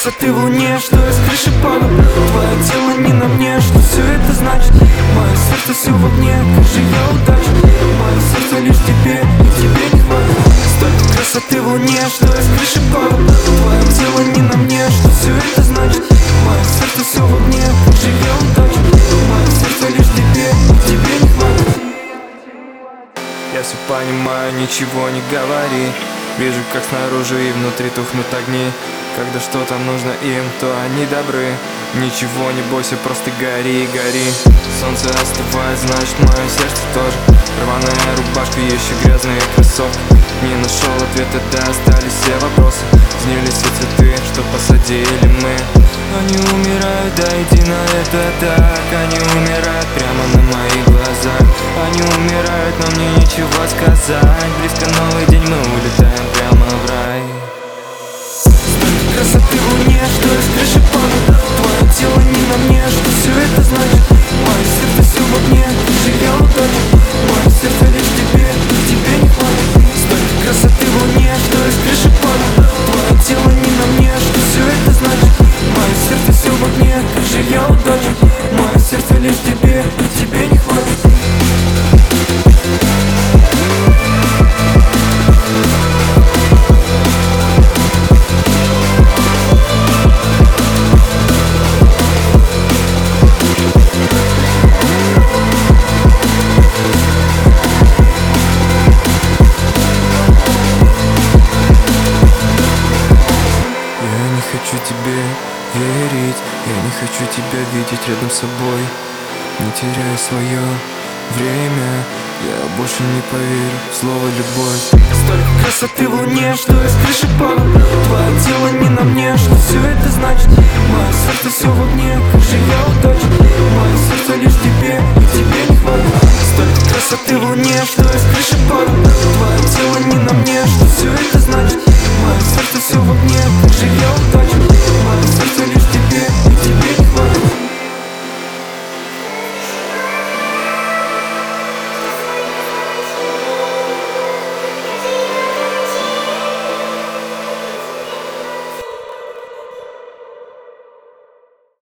красоты в луне, что я с крыши падал. Твое тело не на мне, что все это значит? Мое сердце все в огне, как же я удачен. Мое сердце лишь тебе, и тебе не хватит. Столько красоты в луне, что я с крыши падал. Твое тело не на мне, что все это значит? Мое сердце все в огне, как же я удачен. Мое сердце лишь тебе, и тебе не хватит. Я все понимаю, ничего не говори. Вижу, как снаружи и внутри тухнут огни. Когда что-то нужно им, то они добры. Ничего не бойся, просто гори и гори. Солнце остывает, значит мое сердце тоже. Рваная рубашка, еще грязные кроссовки. Не нашел ответа, да остались все вопросы. Снились все цветы, что посадили мы. Они умирают, да иди на это так. Они умирают прямо на моих глазах. Они умирают, но мне нечего сказать. Близко новый день, мы улетаем прямо в рай. Столько красоты в луне, что я с крыши падал. Твое тело не на мне, что все это значит? Мое сердце все в огне, же я удачен. Мое сердце лишь тебе, и тебе не хватит. Столько красоты в луне, что я с крыши падал. Твое тело не на мне, что все это значит? Мое сердце все в огне, как же я удачен. Мое сердце лишь тебе, и тебе не хватит. Хочу тебе верить, я не хочу тебя видеть рядом с собой. Не теряй свое время, я больше не поверю в слово любовь. Столько красоты в луне, что я с крыши падал. Твое тело не на мне, что все это значит? Мое сердце все в огне, как же я удачен. Мое сердце лишь тебе, и тебе не хватит. Столько красоты в луне, что я с крыши падал.